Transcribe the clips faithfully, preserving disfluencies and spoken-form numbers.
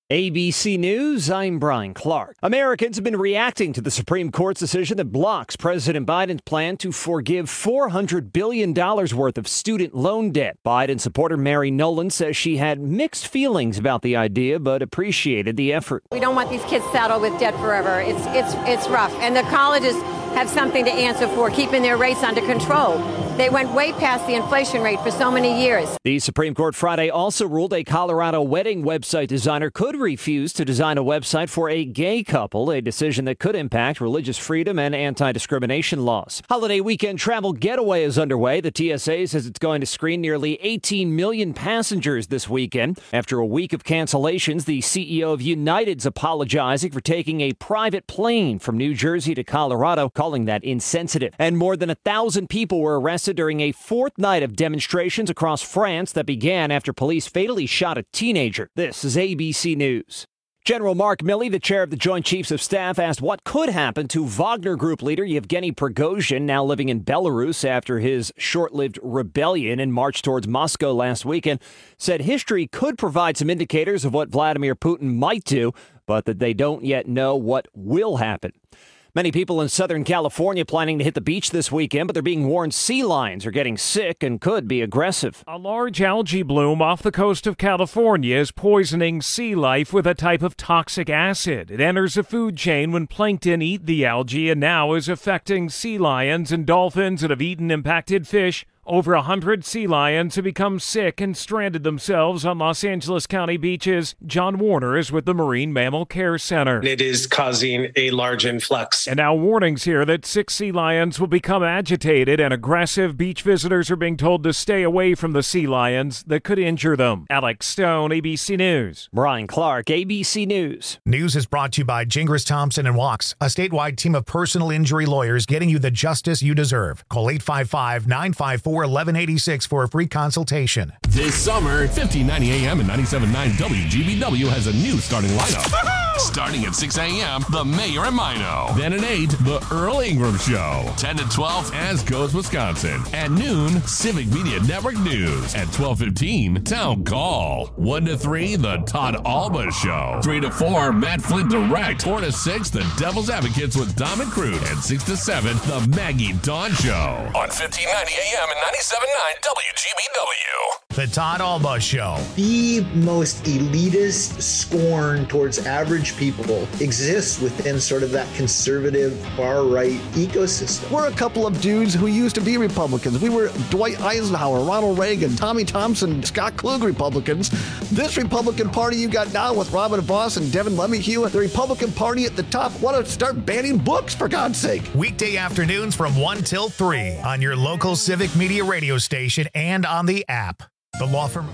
A B C News, I'm Brian Clark. Americans have been reacting to the Supreme Court's decision that blocks President Biden's plan to forgive four hundred billion dollars worth of student loan debt. Biden supporter Mary Nolan says she had mixed feelings about the idea, but appreciated the effort. We don't want these kids saddled with debt forever. It's, it's, it's rough. And the colleges have something to answer for, keeping their rates under control. They went way past the inflation rate for so many years. The Supreme Court Friday also ruled a Colorado wedding website designer could refuse to design a website for a gay couple, a decision that could impact religious freedom and anti-discrimination laws. Holiday weekend travel getaway is underway. The T S A says it's going to screen nearly eighteen million passengers this weekend. After a week of cancellations, the C E O of United's apologizing for taking a private plane from New Jersey to Colorado, calling that insensitive. And more than a thousand people were arrested during a fourth night of demonstrations across France that began after police fatally shot a teenager. This is A B C News. General Mark Milley, the chair of the Joint Chiefs of Staff, asked what could happen to Wagner Group leader Yevgeny Prigozhin, now living in Belarus after his short-lived rebellion in march towards Moscow last weekend. Said history could provide some indicators of what Vladimir Putin might do, but that they don't yet know what will happen. Many people in Southern California planning to hit the beach this weekend, but they're being warned sea lions are getting sick and could be aggressive. A large algae bloom off the coast of California is poisoning sea life with a type of toxic acid. It enters the food chain when plankton eat the algae and now is affecting sea lions and dolphins that have eaten impacted fish. Over a hundred sea lions have become sick and stranded themselves on Los Angeles County beaches. John Warner is with the Marine Mammal Care Center. It is causing a large influx. And now warnings here that six sea lions will become agitated and aggressive. Beach visitors are being told to stay away from the sea lions that could injure them. Alex Stone, A B C News. Brian Clark, A B C News. News is brought to you by Gingras Thompson and Walks, a statewide team of personal injury lawyers getting you the justice you deserve. Call eight five five, nine five four, eleven eighty-six for a free consultation. This summer, fifteen ninety A M and ninety-seven point nine W G B W has a new starting lineup. Starting at six A M, The Mayor and Mino. Then at eight, The Earl Ingram Show. ten to twelve, As Goes Wisconsin. At noon, Civic Media Network News. At twelve fifteen, Town Call. one to three, The Todd Alba Show. three to four, Matt Flint Direct. four to six, The Devil's Advocates with Dom and Crude. And six to seven, The Maggie Dawn Show. On fifteen ninety A M and ninety-seven point nine W G B W. The Todd Alba Show. The most elitist scorn towards average people exists within sort of that conservative far-right ecosystem. We're a couple of dudes who used to be Republicans. We were Dwight Eisenhower, Ronald Reagan, Tommy Thompson, Scott Klug Republicans. This Republican Party you got now with Robin Vos and Devin LeMahieu, the Republican Party at the top, want to start banning books, for God's sake. Weekday afternoons from one till three on your local Civic Media radio station and on the app. The law firm.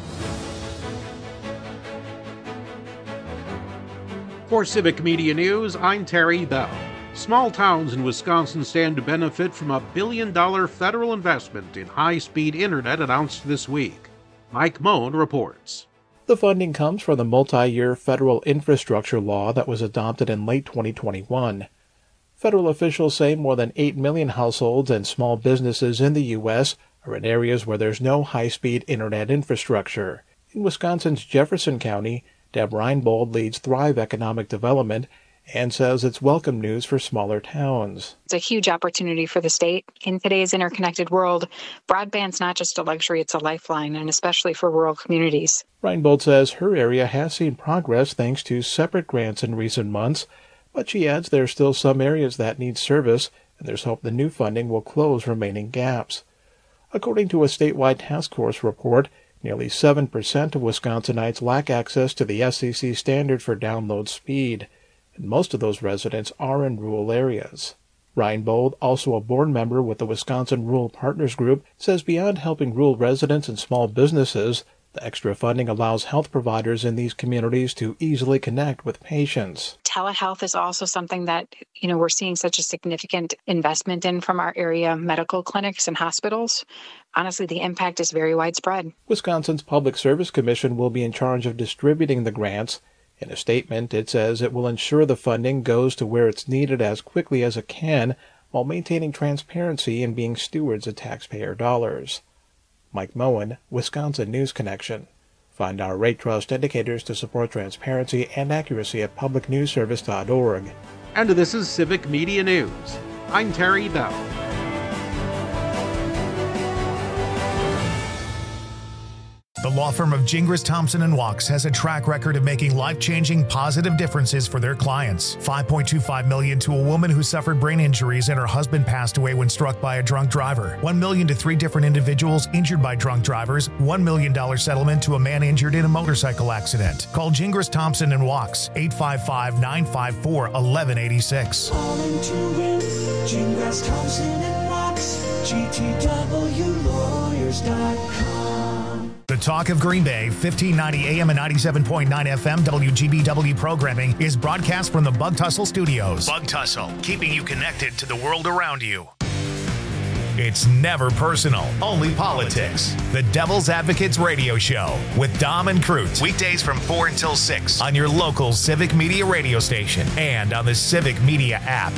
For Civic Media News, I'm Terry Bell. Small towns in Wisconsin stand to benefit from a billion-dollar federal investment in high-speed internet announced this week. Mike Moen reports. The funding comes from the multi-year federal infrastructure law that was adopted in late twenty twenty-one. Federal officials say more than eight million households and small businesses in the U S are in areas where there's no high-speed internet infrastructure. In Wisconsin's Jefferson County, Deb Reinbold leads Thrive Economic Development and says it's welcome news for smaller towns. It's a huge opportunity for the state. In today's interconnected world, broadband's not just a luxury, it's a lifeline, and especially for rural communities. Reinbold says her area has seen progress thanks to separate grants in recent months, but she adds there are still some areas that need service, and there's hope the new funding will close remaining gaps. According to a statewide task force report, nearly seven percent of Wisconsinites lack access to the S E C standard for download speed, and most of those residents are in rural areas. Reinbold, also a board member with the Wisconsin Rural Partners Group, says beyond helping rural residents and small businesses, the extra funding allows health providers in these communities to easily connect with patients. Telehealth is also something that, you know, we're seeing such a significant investment in from our area medical clinics and hospitals. Honestly, the impact is very widespread. Wisconsin's Public Service Commission will be in charge of distributing the grants. In a statement, it says it will ensure the funding goes to where it's needed as quickly as it can, while maintaining transparency and being stewards of taxpayer dollars. Mike Moen, Wisconsin News Connection. Find our Rate Trust indicators to support transparency and accuracy at public news service dot org. And this is Civic Media News. I'm Terry Bell. The law firm of Gingras, Thompson and Wachs has a track record of making life-changing positive differences for their clients. five point two five million dollars to a woman who suffered brain injuries and her husband passed away when struck by a drunk driver. one million dollars to three different individuals injured by drunk drivers. one million dollars settlement to a man injured in a motorcycle accident. Call Gingras, Thompson and Wachs, eight five five, nine five four, one one eight six. Calling to win, Gingras, Thompson and Wachs, G T W lawyers dot com. The Talk of Green Bay, fifteen ninety A M and ninety-seven point nine F M W G B W programming is broadcast from the Bug Tussle Studios. Bug Tussle, keeping you connected to the world around you. It's never personal, only politics. The Devil's Advocates Radio Show with Dom and Crute. Weekdays from four until six on your local Civic Media radio station and on the Civic Media app.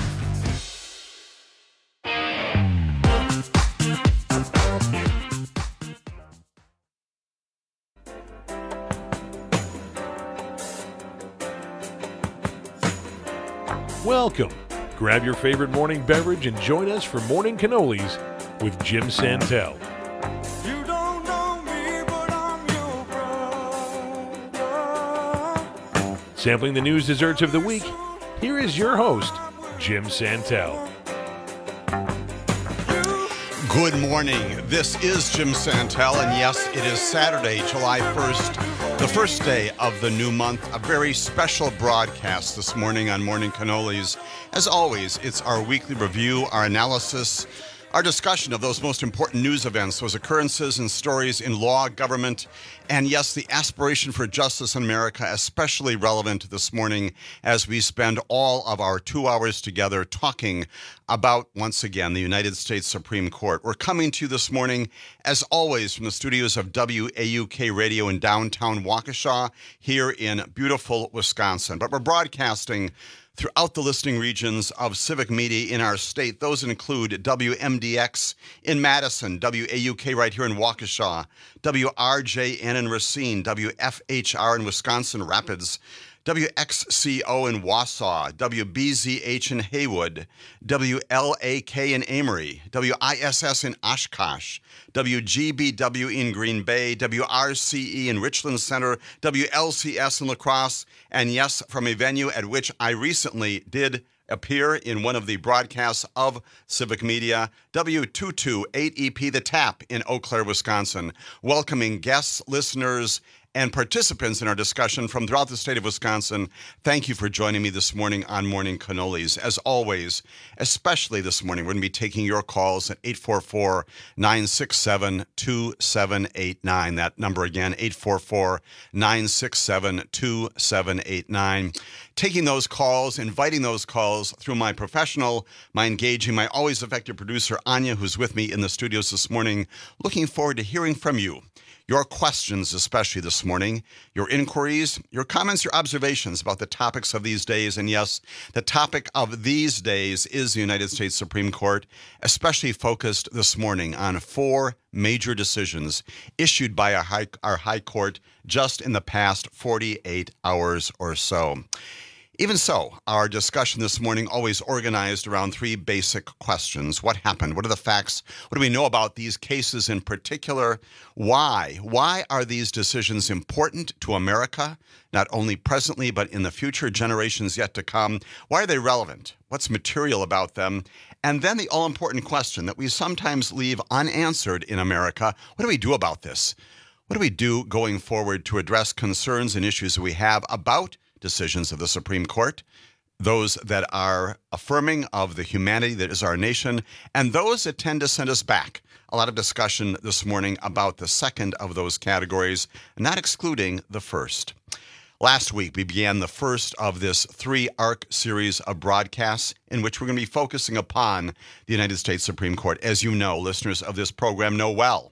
Welcome. Grab your favorite morning beverage and join us for Morning Cannolis with Jim Santel. You don't know me, but I'm your brother. Sampling the news desserts of the week, here is your host, Jim Santel. Good morning. This is Jim Santel, and yes, it is Saturday, July first, the first day of the new month. A very special broadcast this morning on Morning Cannolis. As always, it's our weekly review, our analysis, our discussion of those most important news events, those occurrences and stories in law, government, and yes, the aspiration for justice in America, especially relevant this morning as we spend all of our two hours together talking about, once again, the United States Supreme Court. We're coming to you this morning, as always, from the studios of W A U K Radio in downtown Waukesha here in beautiful Wisconsin. But we're broadcasting throughout the listening regions of civic media in our state. Those include W M D X in Madison, W A U K right here in Waukesha, W R J N in Racine, W F H R in Wisconsin Rapids, W X C O in Wausau, W B Z H in Haywood, W L A K in Amory, W I S S in Oshkosh, W G B W in Green Bay, W R C E in Richland Center, W L C S in La Crosse, and yes, from a venue at which I recently did appear in one of the broadcasts of Civic Media, W two twenty-eight E P The Tap in Eau Claire, Wisconsin, welcoming guests, listeners, and participants in our discussion from throughout the state of Wisconsin. Thank you for joining me this morning on Morning Cannolis. As always, especially this morning, we're going to be taking your calls at eight four four, nine six seven, two seven eight nine. That number again, eight four four, nine six seven, two seven eight nine. Taking those calls, inviting those calls through my professional, my engaging, my always effective producer, Anya, who's with me in the studios this morning. Looking forward to hearing from you. Your questions, especially this morning, your inquiries, your comments, your observations about the topics of these days. And yes, the topic of these days is the United States Supreme Court, especially focused this morning on four major decisions issued by our high, our high court just in the past forty-eight hours or so. Even so, our discussion this morning always organized around three basic questions. What happened? What are the facts? What do we know about these cases in particular? Why? Why are these decisions important to America, not only presently, but in the future generations yet to come? Why are they relevant? What's material about them? And then the all-important question that we sometimes leave unanswered in America: what do we do about this? What do we do going forward to address concerns and issues that we have about decisions of the Supreme Court, those that are affirming of the humanity that is our nation, and those that tend to send us back? A lot of discussion this morning about the second of those categories, not excluding the first. Last week, we began the first of this three-arc series of broadcasts in which we're going to be focusing upon the United States Supreme Court. As you know, listeners of this program know well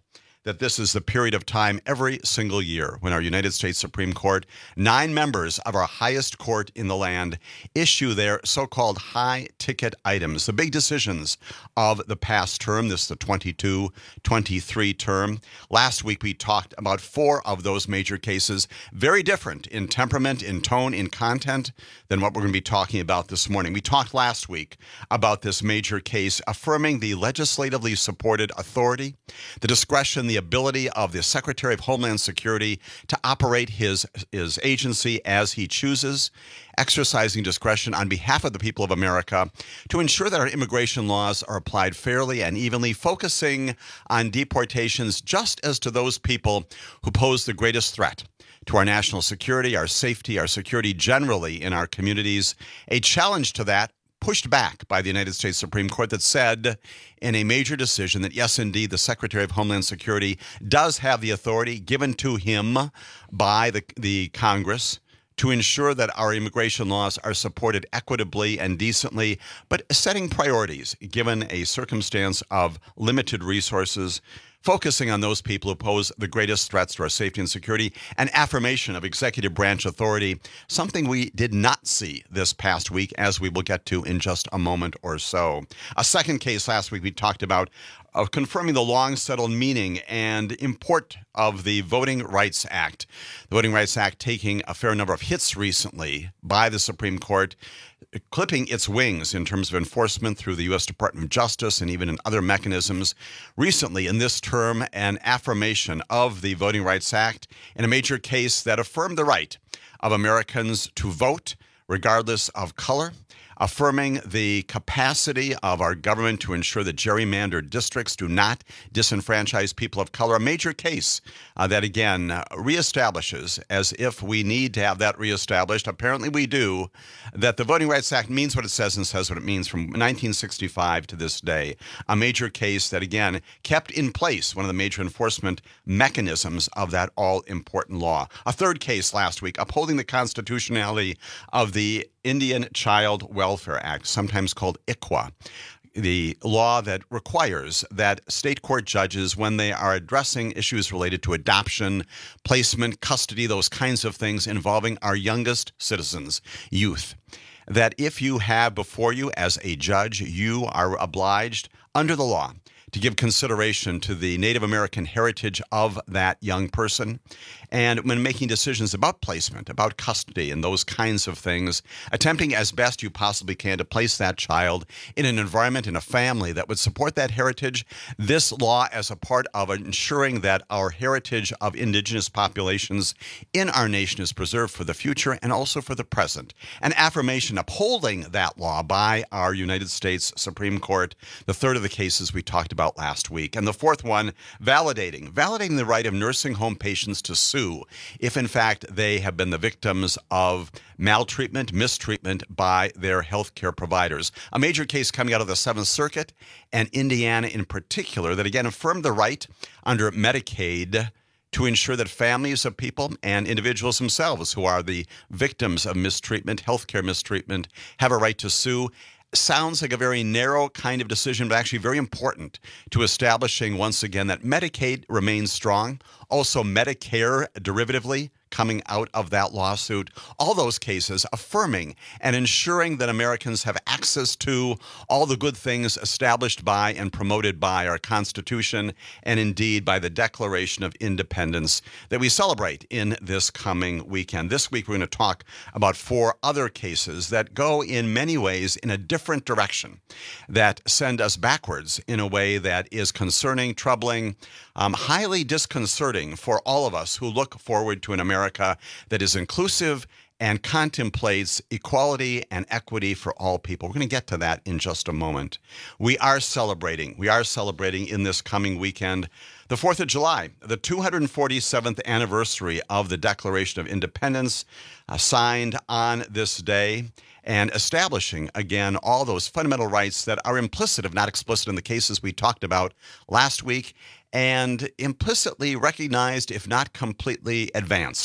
that this is the period of time every single year when our United States Supreme Court, nine members of our highest court in the land, issue their so-called high-ticket items, the big decisions of the past term. This is the twenty-two twenty-three term. Last week, we talked about four of those major cases, very different in temperament, in tone, in content than what we're going to be talking about this morning. We talked last week about this major case affirming the legislatively supported authority, the discretion, the ability of the Secretary of Homeland Security to operate his, his agency as he chooses, exercising discretion on behalf of the people of America to ensure that our immigration laws are applied fairly and evenly, focusing on deportations just as to those people who pose the greatest threat to our national security, our safety, our security generally in our communities. A challenge to that pushed back by the United States Supreme Court that said in a major decision that, yes, indeed, the Secretary of Homeland Security does have the authority given to him by the, the Congress to ensure that our immigration laws are supported equitably and decently, but setting priorities given a circumstance of limited resources, focusing on those people who pose the greatest threats to our safety and security, an affirmation of executive branch authority, something we did not see this past week, as we will get to in just a moment or so. A second case last week we talked about of confirming the long-settled meaning and import of the Voting Rights Act. The Voting Rights Act taking a fair number of hits recently by the Supreme Court, clipping its wings in terms of enforcement through the U S Department of Justice and even in other mechanisms. Recently, in this term, an affirmation of the Voting Rights Act in a major case that affirmed the right of Americans to vote regardless of color, affirming the capacity of our government to ensure that gerrymandered districts do not disenfranchise people of color. A major case uh, that, again, uh, reestablishes, as if we need to have that reestablished, apparently we do, that the Voting Rights Act means what it says and says what it means from nineteen sixty-five to this day. A major case that, again, kept in place one of the major enforcement mechanisms of that all-important law. A third case last week upholding the constitutionality of the Indian Child Welfare Act, sometimes called I C W A, the law that requires that state court judges, when they are addressing issues related to adoption, placement, custody, those kinds of things involving our youngest citizens, youth, that if you have before you as a judge, you are obliged under the law to give consideration to the Native American heritage of that young person. And when making decisions about placement, about custody and those kinds of things, attempting as best you possibly can to place that child in an environment, in a family that would support that heritage, this law as a part of ensuring that our heritage of indigenous populations in our nation is preserved for the future and also for the present. An affirmation upholding that law by our United States Supreme Court, the third of the cases we talked about last week. And the fourth one, validating, validating the right of nursing home patients to sue if, in fact, they have been the victims of maltreatment, mistreatment by their healthcare providers. A major case coming out of the Seventh Circuit and Indiana in particular that, again, affirmed the right under Medicaid to ensure that families of people and individuals themselves who are the victims of mistreatment, healthcare mistreatment, have a right to sue. Sounds like a very narrow kind of decision, but actually very important to establishing once again that Medicaid remains strong. Also, Medicare derivatively coming out of that lawsuit, all those cases affirming and ensuring that Americans have access to all the good things established by and promoted by our Constitution and indeed by the Declaration of Independence that we celebrate in this coming weekend. This week we're going to talk about four other cases that go in many ways in a different direction, that send us backwards in a way that is concerning, troubling, um, highly disconcerting for all of us who look forward to an America that is inclusive and contemplates equality and equity for all people. We're going to get to that in just a moment. We are celebrating, we are celebrating in this coming weekend the fourth of July, the two hundred forty-seventh anniversary of the Declaration of Independence, uh, signed on this day, and establishing, again, all those fundamental rights that are implicit, if not explicit, in the cases we talked about last week, and implicitly recognized, if not completely advanced,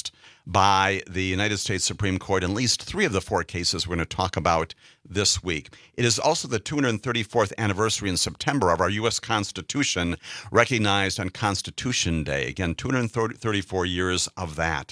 by the United States Supreme Court in at least three of the four cases we're going to talk about this week. It is also the two hundred thirty-fourth anniversary in September of our U S Constitution, recognized on Constitution Day. Again, two hundred thirty-four years of that.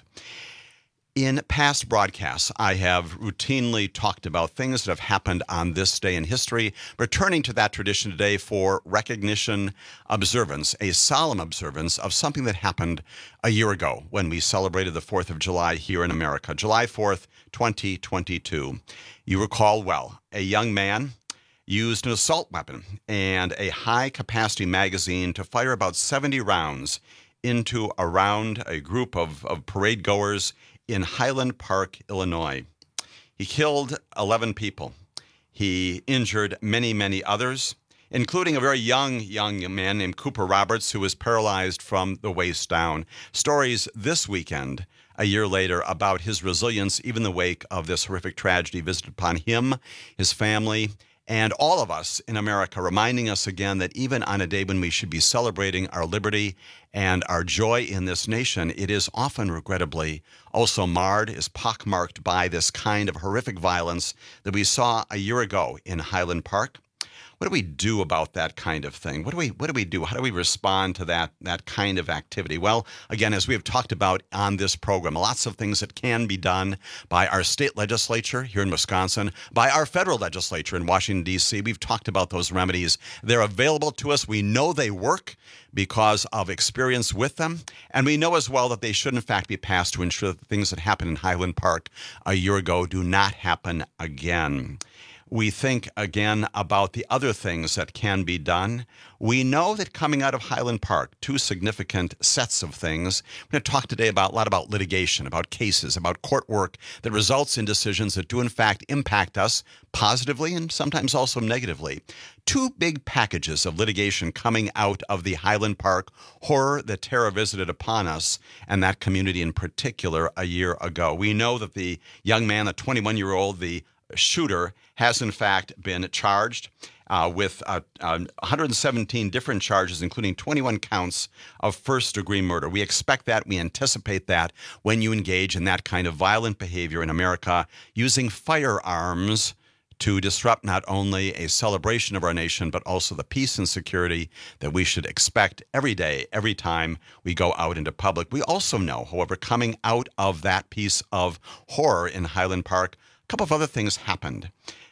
In past broadcasts, I have routinely talked about things that have happened on this day in history, returning to that tradition today for recognition observance, a solemn observance of something that happened a year ago when we celebrated the fourth of July here in America, July fourth, twenty twenty-two. You recall well, a young man used an assault weapon and a high-capacity magazine to fire about seventy rounds into around a group of, of parade goers in Highland Park, Illinois. He killed eleven people. He injured many, many others, including a very young, young man named Cooper Roberts, who was paralyzed from the waist down. Stories this weekend, a year later, about his resilience, even in the wake of this horrific tragedy visited upon him, his family, and all of us in America, reminding us again that even on a day when we should be celebrating our liberty and our joy in this nation, it is often, regrettably, also marred, is pockmarked by this kind of horrific violence that we saw a year ago in Highland Park. What do we do about that kind of thing? What do we what do we do? How do we respond to that that kind of activity? Well, again, as we have talked about on this program, lots of things that can be done by our state legislature here in Wisconsin, by our federal legislature in Washington, D C. We've talked about those remedies. They're available to us. We know they work because of experience with them. And we know as well that they should, in fact, be passed to ensure that the things that happened in Highland Park a year ago do not happen again. We think again about the other things that can be done. We know that coming out of Highland Park, two significant sets of things. We're going to talk today about a lot about litigation, about cases, about court work that results in decisions that do in fact impact us positively and sometimes also negatively. Two big packages of litigation coming out of the Highland Park horror that terror visited upon us and that community in particular a year ago. We know that the young man, the twenty-one-year-old, the shooter, has in fact been charged uh, with uh, uh, one hundred seventeen different charges, including twenty-one counts of first-degree murder. We expect that, we anticipate that when you engage in that kind of violent behavior in America, using firearms to disrupt not only a celebration of our nation, but also the peace and security that we should expect every day, every time we go out into public. We also know, however, coming out of that piece of horror in Highland Park, a couple of other things happened.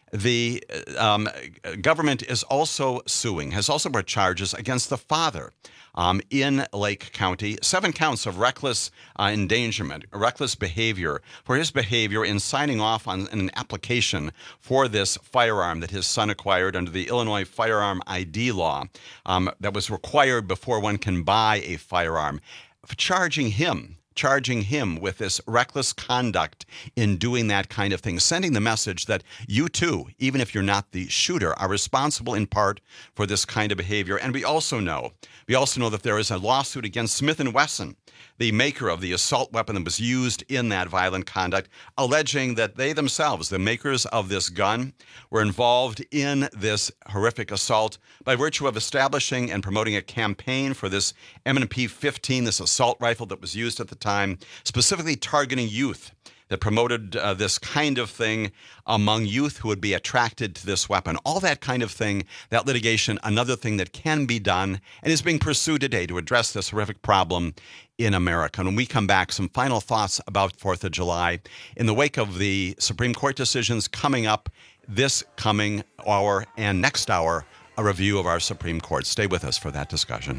The um, government is also suing, has also brought charges against the father um, in Lake County, seven counts of reckless uh, endangerment, reckless behavior, for his behavior in signing off on an application for this firearm that his son acquired under the Illinois Firearm I D law um, that was required before one can buy a firearm, charging him charging him with this reckless conduct in doing that kind of thing, sending the message that you too, even if you're not the shooter, are responsible in part for this kind of behavior. And we also know, we also know that there is a lawsuit against Smith and Wesson, the maker of the assault weapon that was used in that violent conduct, alleging that they themselves, the makers of this gun, were involved in this horrific assault by virtue of establishing and promoting a campaign for this M and P fifteen, this assault rifle that was used at the time, specifically targeting youth, that promoted uh, this kind of thing among youth who would be attracted to this weapon. All that kind of thing, that litigation, another thing that can be done and is being pursued today to address this horrific problem in America. And when we come back, some final thoughts about fourth of July in the wake of the Supreme Court decisions coming up this coming hour and next hour, a review of our Supreme Court. Stay with us for that discussion.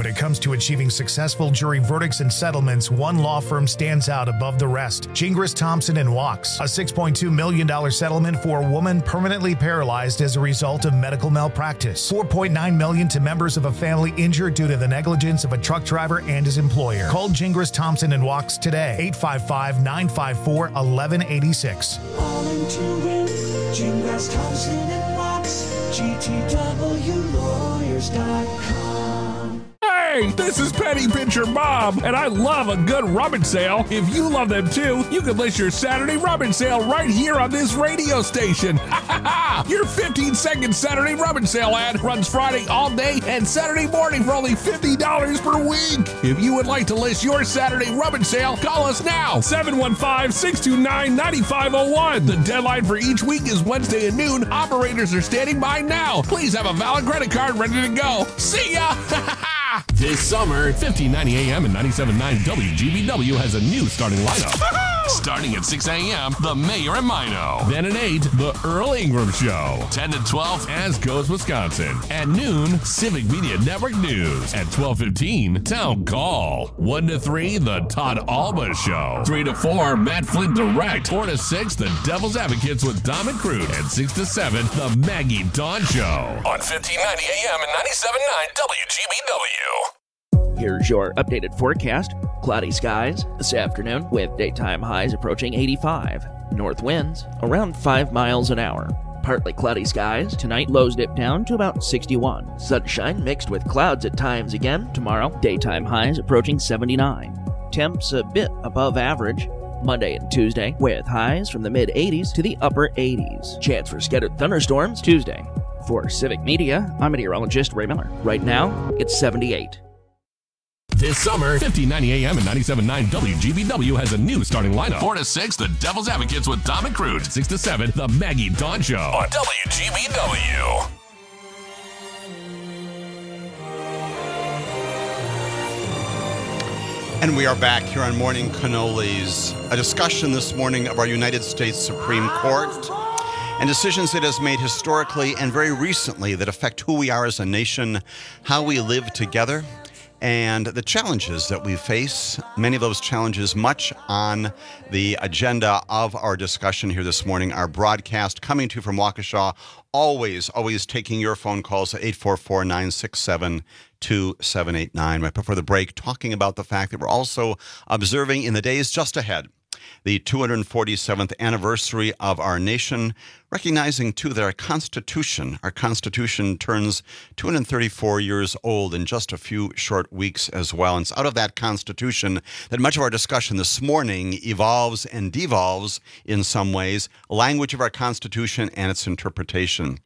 When it comes to achieving successful jury verdicts and settlements, one law firm stands out above the rest. Gingras, Thompson and Wachs. A six point two million dollars settlement for a woman permanently paralyzed as a result of medical malpractice. four point nine million dollars to members of a family injured due to the negligence of a truck driver and his employer. Call Gingras, Thompson and Wachs today. eight five five, nine five four, one one eight six. All in to win. Gingras, Thompson and Wachs. G T W lawyers dot com. Hey, this is Petty Pitcher Bob, and I love a good rummage sale. If you love them too, you can list your Saturday rummage sale right here on this radio station. Your fifteen second Saturday rummage sale ad runs Friday all day and Saturday morning for only fifty dollars per week. If you would like to list your Saturday rummage sale, call us now, seven one five, six two nine, nine five zero one. The deadline for each week is Wednesday at noon. Operators are standing by now. Please have a valid credit card ready to go. See ya! This summer, fifteen ninety A M and ninety-seven point nine W G B W has a new starting lineup. Starting at six A M, The Mayor and Mino. Then at eight, The Earl Ingram Show. ten to twelve, As Goes Wisconsin. At noon, Civic Media Network News. At twelve fifteen, Town Call. one to three, The Todd Alba Show. three to four, Matt Flint Direct. four to six, The Devil's Advocates with Dom and Crude. And six to seven, The Maggie Dawn Show. On fifteen ninety A M and ninety-seven point nine W G B W. Here's your updated forecast. Cloudy skies this afternoon with daytime highs approaching eighty-five. North winds around five miles an hour. Partly cloudy skies. Tonight, lows dip down to about sixty-one. Sunshine mixed with clouds at times again. Tomorrow, daytime highs approaching seventy-nine. Temps a bit above average. Monday and Tuesday with highs from the mid eighties to the upper eighties. Chance for scattered thunderstorms Tuesday. For Civic Media, I'm meteorologist Ray Miller. Right now, it's seventy-eight. This summer, fifteen ninety A M and ninety-seven point nine W G B W has a new starting lineup. four to six, The Devil's Advocates with Dom and Crude. six to seven, The Maggie Dawn Show on W G B W. And we are back here on Morning Cannolis. A discussion this morning of our United States Supreme Court and decisions it has made historically and very recently that affect who we are as a nation, how we live together, and the challenges that we face. Many of those challenges much on the agenda of our discussion here this morning. Our broadcast coming to you from Waukesha, always, always taking your phone calls at eight four four, nine six seven, two seven eight nine. Right before the break, talking about the fact that we're also observing in the days just ahead the two hundred forty-seventh anniversary of our nation, recognizing, too, that our Constitution, our Constitution turns two hundred thirty-four years old in just a few short weeks as well. And it's out of that Constitution that much of our discussion this morning evolves and devolves in some ways, language of our Constitution and its interpretation.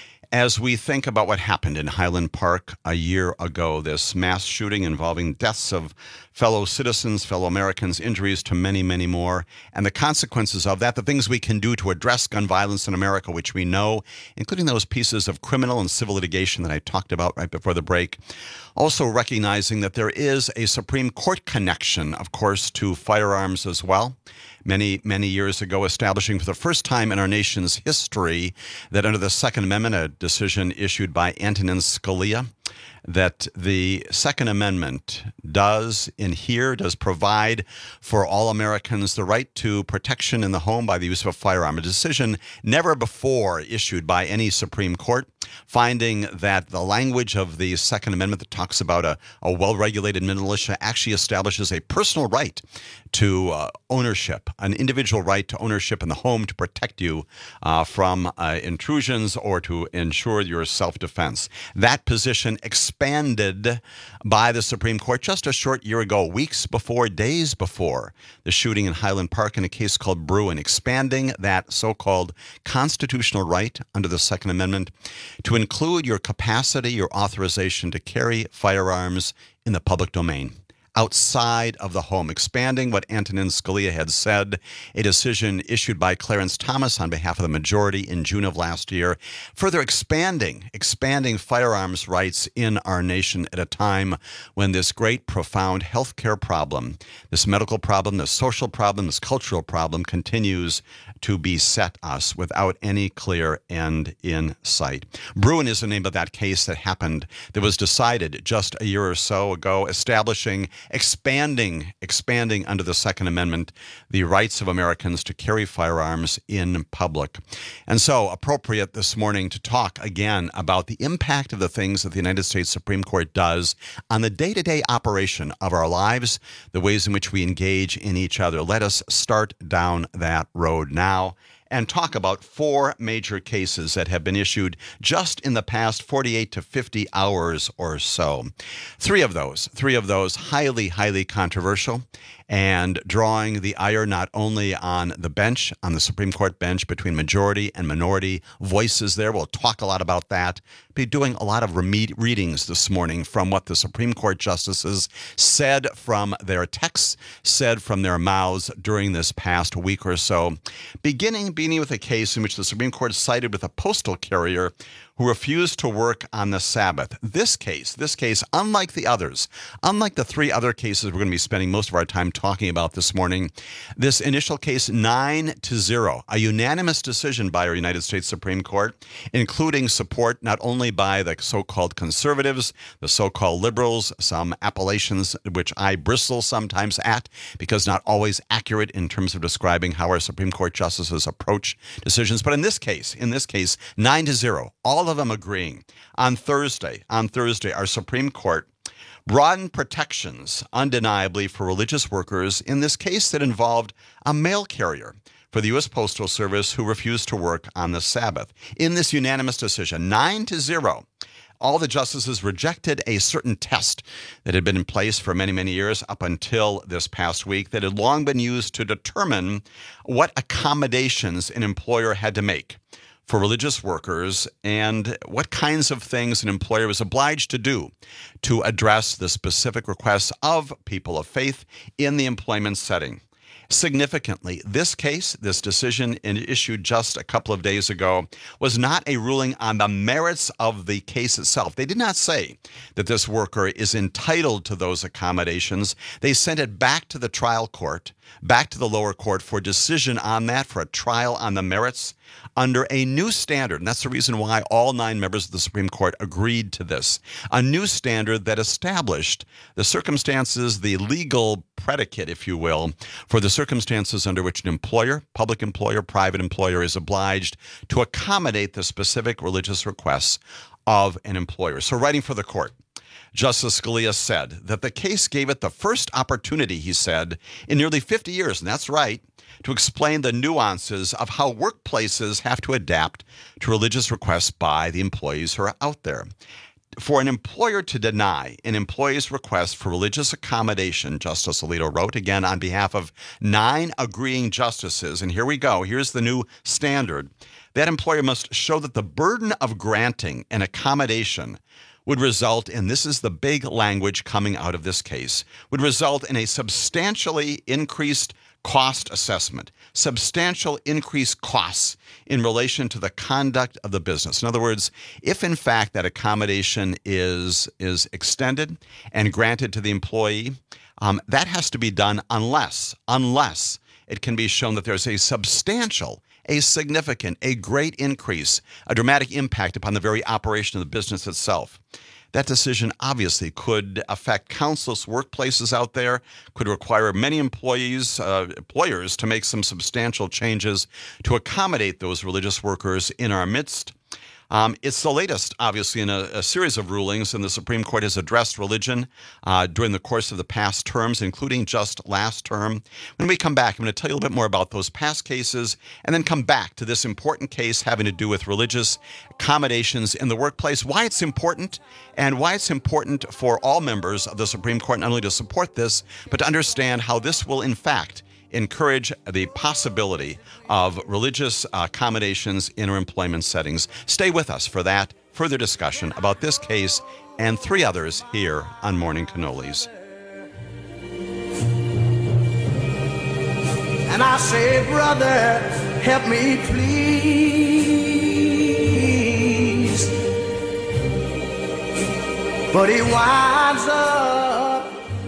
As we think about what happened in Highland Park a year ago, this mass shooting involving deaths of fellow citizens, fellow Americans, injuries to many, many more, and the consequences of that, the things we can do to address gun violence in America, which we know, including those pieces of criminal and civil litigation that I talked about right before the break. Also recognizing that there is a Supreme Court connection, of course, to firearms as well. Many, many years ago, establishing for the first time in our nation's history that under the Second Amendment, a decision issued by Antonin Scalia, that the Second Amendment does in here, does provide for all Americans the right to protection in the home by the use of a firearm. A decision never before issued by any Supreme Court, finding that the language of the Second Amendment that talks about a, a well-regulated militia actually establishes a personal right to uh, ownership, an individual right to ownership in the home to protect you uh, from uh, intrusions or to ensure your self-defense. That position expanded by the Supreme Court just a short year ago, weeks before, days before the shooting in Highland Park in a case called Bruin, expanding that so-called constitutional right under the Second Amendment to include your capacity, your authorization to carry firearms in the public domain, outside of the home, expanding what Antonin Scalia had said, a decision issued by Clarence Thomas on behalf of the majority in June of last year, further expanding, expanding firearms rights in our nation at a time when this great, profound healthcare problem, this medical problem, this social problem, this cultural problem continues to beset us without any clear end in sight. Bruen is the name of that case that happened, that was decided just a year or so ago, establishing, expanding, expanding under the Second Amendment, the rights of Americans to carry firearms in public. And so appropriate this morning to talk again about the impact of the things that the United States Supreme Court does on the day-to-day operation of our lives, the ways in which we engage in each other. Let us start down that road now and talk about four major cases that have been issued just in the past forty-eight to fifty hours or so. Three of those, three of those highly, highly controversial and drawing the ire not only on the bench, on the Supreme Court bench between majority and minority voices there. We'll talk a lot about that. Be doing a lot of remed- readings this morning from what the Supreme Court justices said from their texts, said from their mouths during this past week or so. Beginning, beginning with a case in which the Supreme Court sided with a postal carrier who refused to work on the Sabbath. This case, this case, unlike the others, unlike the three other cases we're going to be spending most of our time talking about this morning, this initial case, nine to zero, a unanimous decision by our United States Supreme Court, including support not only by the so-called conservatives, the so-called liberals, some appellations which I bristle sometimes at because not always accurate in terms of describing how our Supreme Court justices approach decisions. But in this case, in this case, nine to zero, all of them agreeing. On Thursday, on Thursday, our Supreme Court broadened protections undeniably for religious workers in this case that involved a mail carrier for the U S Postal Service who refused to work on the Sabbath. In this unanimous decision, nine to zero, all the justices rejected a certain test that had been in place for many, many years up until this past week that had long been used to determine what accommodations an employer had to make for religious workers and what kinds of things an employer was obliged to do to address the specific requests of people of faith in the employment setting. Significantly, this case, this decision issued just a couple of days ago, was not a ruling on the merits of the case itself. They did not say that this worker is entitled to those accommodations. They sent it back to the trial court, back to the lower court for decision on that, for a trial on the merits under a new standard. And that's the reason why all nine members of the Supreme Court agreed to this. A new standard that established the circumstances, the legal predicate, if you will, for the circumstances under which an employer, public employer, private employer, is obliged to accommodate the specific religious requests of an employer. So writing for the court, Justice Scalia said that the case gave it the first opportunity, he said, in nearly fifty years, and that's right, to explain the nuances of how workplaces have to adapt to religious requests by the employees who are out there. For an employer to deny an employee's request for religious accommodation, Justice Alito wrote, again on behalf of nine agreeing justices, and here we go, here's the new standard, that employer must show that the burden of granting an accommodation would result in, this is the big language coming out of this case, would result in a substantially increased cost assessment, substantial increased costs in relation to the conduct of the business. In other words, if in fact that accommodation is, is extended and granted to the employee, um, that has to be done unless, unless it can be shown that there's a substantial, a significant, a great increase, a dramatic impact upon the very operation of the business itself. That decision obviously could affect countless workplaces out there, could require many employees, uh, employers to make some substantial changes to accommodate those religious workers in our midst. Um, it's the latest, obviously, in a, a series of rulings, and the Supreme Court has addressed religion uh, during the course of the past terms, including just last term. When we come back, I'm going to tell you a little bit more about those past cases, and then come back to this important case having to do with religious accommodations in the workplace, why it's important, and why it's important for all members of the Supreme Court not only to support this, but to understand how this will, in fact, encourage the possibility of religious accommodations in our employment settings. Stay with us for that further discussion about this case and three others here on Morning Cannolis. And I say, brother, help me please. But he winds up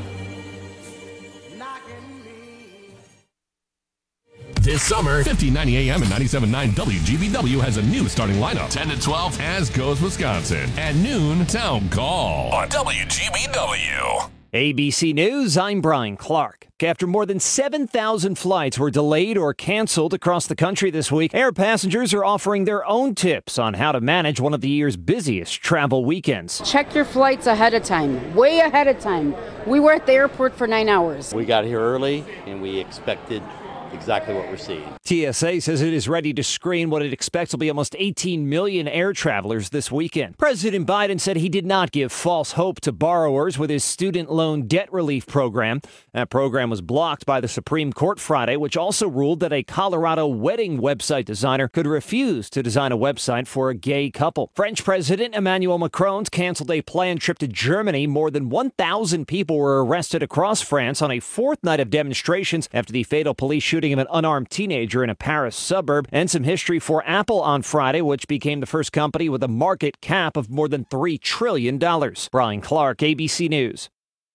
knocking me. This summer, fifteen ninety A M and ninety-seven point nine W G B W has a new starting lineup. ten to twelve, As Goes Wisconsin. At noon, Town Call on W G B W. A B C News, I'm Brian Clark. After more than seven thousand flights were delayed or canceled across the country this week, air passengers are offering their own tips on how to manage one of the year's busiest travel weekends. Check your flights ahead of time, way ahead of time. We were at the airport for nine hours. We got here early and we expected exactly what we're seeing. T S A says it is ready to screen what it expects will be almost eighteen million air travelers this weekend. President Biden said he did not give false hope to borrowers with his student loan debt relief program. That program was blocked by the Supreme Court Friday, which also ruled that a Colorado wedding website designer could refuse to design a website for a gay couple. French President Emmanuel Macron canceled a planned trip to Germany. More than one thousand people were arrested across France on a fourth night of demonstrations after the fatal police shooting of an unarmed teenager in a Paris suburb. And some history for Apple on Friday, which became the first company with a market cap of more than three trillion dollars. Brian Clark, A B C News.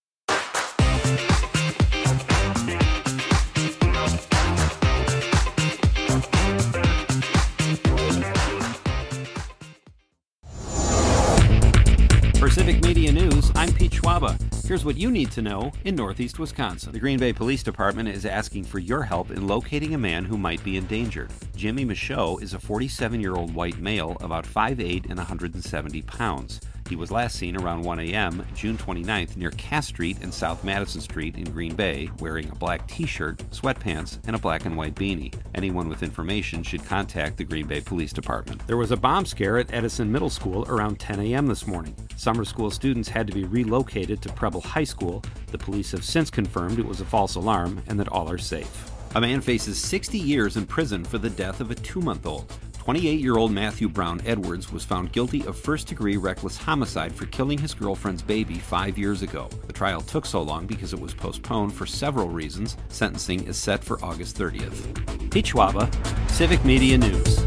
For Civic Media News, I'm Pete Schwaba. Here's what you need to know in Northeast Wisconsin. The Green Bay Police Department is asking for your help in locating a man who might be endangered. Jimmy Michaud is a forty-seven-year-old white male, about five foot eight and one hundred seventy pounds. He was last seen around one a.m. June twenty-ninth near Cass Street and South Madison Street in Green Bay, wearing a black t-shirt, sweatpants, and a black and white beanie. Anyone with information should contact the Green Bay Police Department. There was a bomb scare at Edison Middle School around ten a.m. this morning. Summer school students had to be relocated to Preble High School. The police have since confirmed it was a false alarm and that all are safe. A man faces sixty years in prison for the death of a two-month-old. twenty-eight-year-old Matthew Brown Edwards was found guilty of first-degree reckless homicide for killing his girlfriend's baby five years ago. The trial took so long because it was postponed for several reasons. Sentencing is set for August thirtieth. Pete Schwaba, Civic Media News.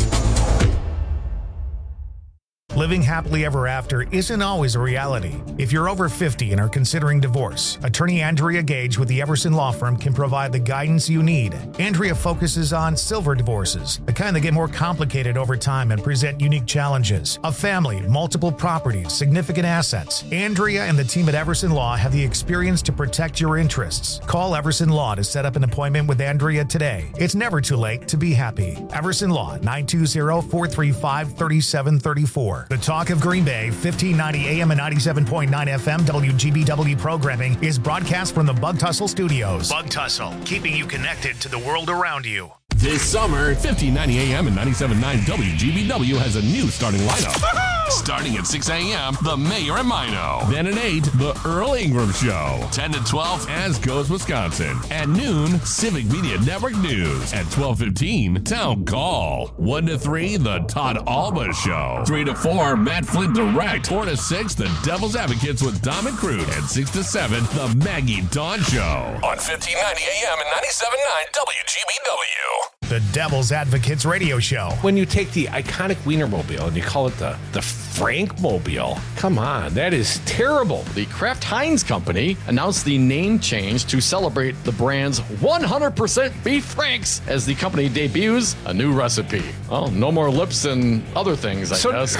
Living happily ever after isn't always a reality. If you're over fifty and are considering divorce, attorney Andrea Gage with the Everson Law Firm can provide the guidance you need. Andrea focuses on silver divorces, the kind that get more complicated over time and present unique challenges. A family, multiple properties, significant assets. Andrea and the team at Everson Law have the experience to protect your interests. Call Everson Law to set up an appointment with Andrea today. It's never too late to be happy. Everson Law, nine two zero, four three five, three seven three four. The Talk of Green Bay, fifteen ninety A M and ninety-seven point nine F M W G B W programming is broadcast from the Bug Tussle Studios. Bug Tussle, keeping you connected to the world around you. This summer, fifteen ninety A M and ninety-seven point nine W G B W has a new starting lineup. Starting at six a.m., The Mayor and Mino. Then at eight, The Earl Ingram Show. ten to twelve, As Goes Wisconsin. At noon, Civic Media Network News. At twelve fifteen, Town Call. one to three, The Todd Alba Show. three to four, Matt Flint Direct. four to six, The Devil's Advocates with Dom and Crude. And six to seven, The Maggie Dawn Show. On fifteen ninety A M and ninety-seven point nine W G B W. The Devil's Advocates Radio Show. When you take the iconic Wienermobile and you call it the, the Frankmobile, come on, that is terrible. The Kraft Heinz Company announced the name change to celebrate the brand's one hundred percent beef Franks as the company debuts a new recipe. Well, no more lips and other things, I so- guess.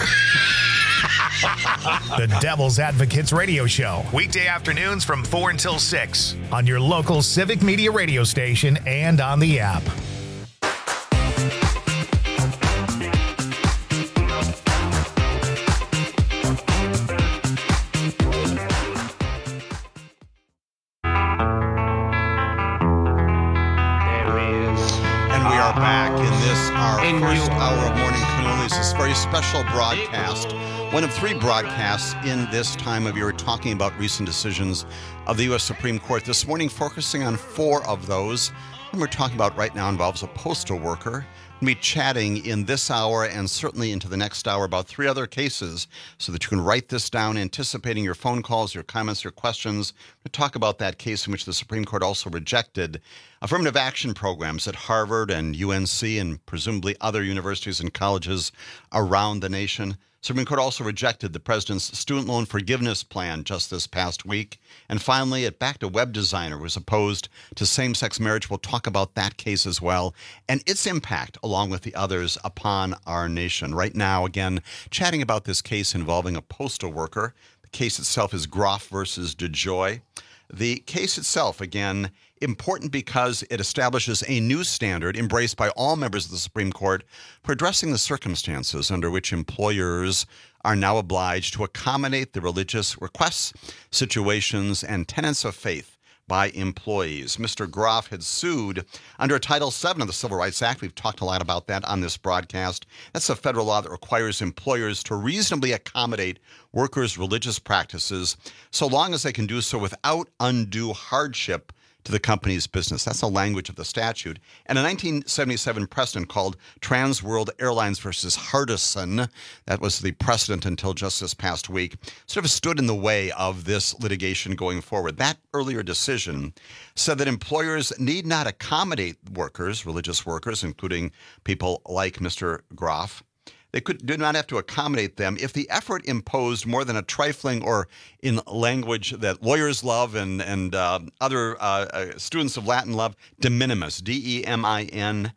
The Devil's Advocates Radio Show. Weekday afternoons from four until six on your local Civic Media radio station and on the app. First hour of Morning Cannolis, this very special broadcast, one of three broadcasts in this time of year talking about recent decisions of the U S Supreme Court. This morning focusing on four of those, one we're talking about right now involves a postal worker. We'll be chatting in this hour and certainly into the next hour about three other cases so that you can write this down, anticipating your phone calls, your comments, your questions. We'll talk about that case in which the Supreme Court also rejected affirmative action programs at Harvard and U N C and presumably other universities and colleges around the nation. Supreme Court also rejected the president's student loan forgiveness plan just this past week. And finally, it backed a web designer who was opposed to same-sex marriage. We'll talk about that case as well and its impact, along with the others, upon our nation. Right now, again, chatting about this case involving a postal worker. The case itself is Groff versus DeJoy. The case itself, again, important because it establishes a new standard embraced by all members of the Supreme Court for addressing the circumstances under which employers are now obliged to accommodate the religious requests, situations, and tenets of faith by employees. Mister Groff had sued under Title seven of the Civil Rights Act. We've talked a lot about that on this broadcast. That's a federal law that requires employers to reasonably accommodate workers' religious practices so long as they can do so without undue hardship to the company's business. That's the language of the statute. And a nineteen seventy-seven precedent called Trans World Airlines versus Hardison, that was the precedent until just this past week, sort of stood in the way of this litigation going forward. That earlier decision said that employers need not accommodate workers, religious workers, including people like Mister Groff. They could, do not have to accommodate them if the effort imposed more than a trifling, or in language that lawyers love and, and uh, other uh, uh, students of Latin love, de minimis, D E M I N,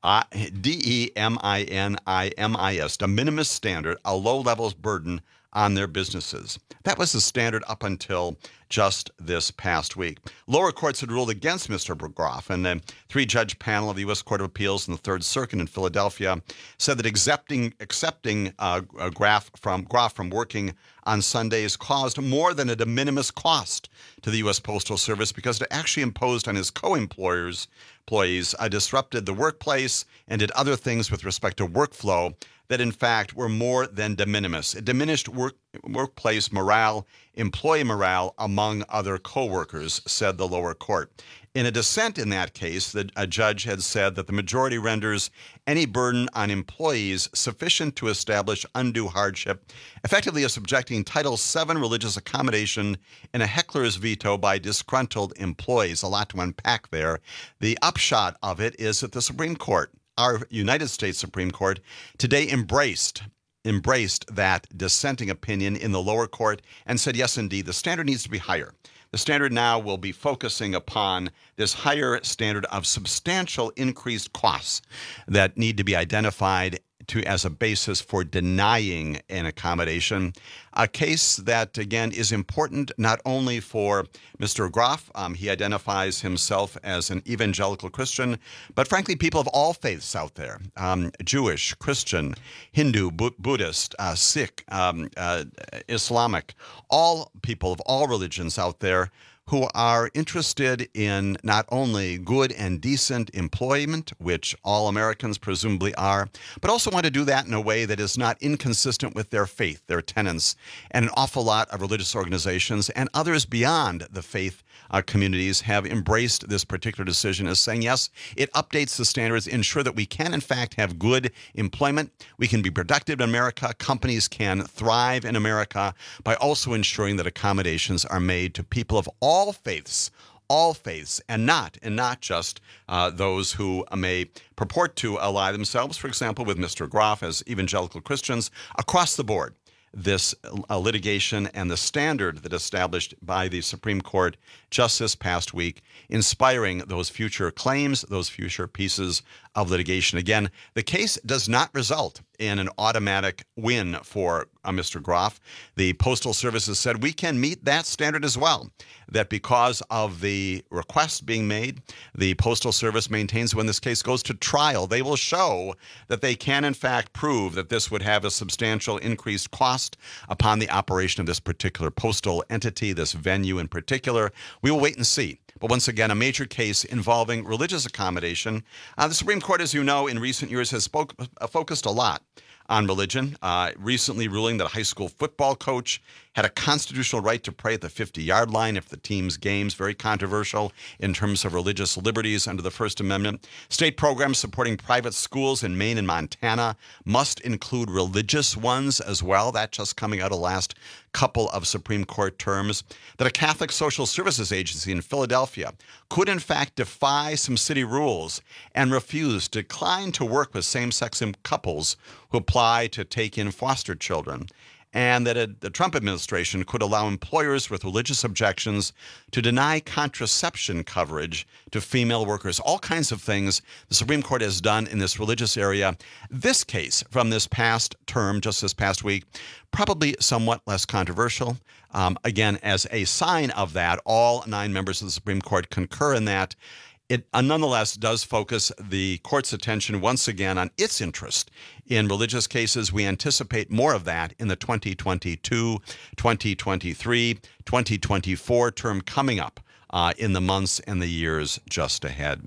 D E M I N I M I S, de minimis standard, a low-level burden on their businesses. That was the standard up until just this past week. Lower courts had ruled against Mister Groff, and the three-judge panel of the U S Court of Appeals in the Third Circuit in Philadelphia said that accepting accepting uh, Groff from Groff from working on Sundays caused more than a de minimis cost to the U S Postal Service because it actually imposed on his co-employers employees uh, disrupted the workplace and did other things with respect to workflow that, in fact, were more than de minimis. It diminished work, workplace morale, employee morale among other coworkers, said the lower court. In a dissent in that case, the, a judge had said that the majority renders any burden on employees sufficient to establish undue hardship, effectively as subjecting Title seven religious accommodation in a heckler's veto by disgruntled employees. A lot to unpack there. The upshot of it is that the Supreme Court, our United States Supreme Court, today embraced embraced that dissenting opinion in the lower court and said, yes, indeed, the standard needs to be higher. The standard now will be focusing upon this higher standard of substantial increased costs that need to be identified to as a basis for denying an accommodation. A case that, again, is important not only for Mister Groff. Um, he identifies himself as an evangelical Christian, but frankly, people of all faiths out there, um, Jewish, Christian, Hindu, Bu- Buddhist, uh, Sikh, um, uh, Islamic, all people of all religions out there who are interested in not only good and decent employment, which all Americans presumably are, but also want to do that in a way that is not inconsistent with their faith, their tenets, and an awful lot of religious organizations and others beyond the faith uh, communities have embraced this particular decision as saying, yes, it updates the standards, ensure that we can, in fact, have good employment. We can be productive in America. Companies can thrive in America by also ensuring that accommodations are made to people of all faiths, all faiths, and not and not just uh, those who may purport to ally themselves, for example, with Mister Groff as evangelical Christians across the board. This uh, litigation and the standard that established by the Supreme Court just this past week, inspiring those future claims, those future pieces of litigation. Again, the case does not result in an automatic win for uh, Mister Groff. The Postal Service has said we can meet that standard as well, that because of the request being made, the Postal Service maintains when this case goes to trial, they will show that they can, in fact, prove that this would have a substantial increased cost upon the operation of this particular postal entity, this venue in particular. We will wait and see. But once again, a major case involving religious accommodation. Uh, the Supreme Court, as you know, in recent years has spoke, uh, focused a lot on religion, uh, recently ruling that a high school football coach had a constitutional right to pray at the fifty-yard line if the team's games, very controversial in terms of religious liberties under the First Amendment. State programs supporting private schools in Maine and Montana must include religious ones as well. That just coming out of the last couple of Supreme Court terms. That a Catholic social services agency in Philadelphia could in fact defy some city rules and refuse, decline to work with same-sex couples who apply to take in foster children. And that a, the Trump administration could allow employers with religious objections to deny contraception coverage to female workers. All kinds of things the Supreme Court has done in this religious area. This case from this past term, just this past week, probably somewhat less controversial. Um, again, as a sign of that, all nine members of the Supreme Court concur in that. It uh, nonetheless does focus the court's attention once again on its interest in religious cases. We anticipate more of that in the twenty twenty-two, twenty twenty-three, twenty twenty-four term coming up uh, in the months and the years just ahead.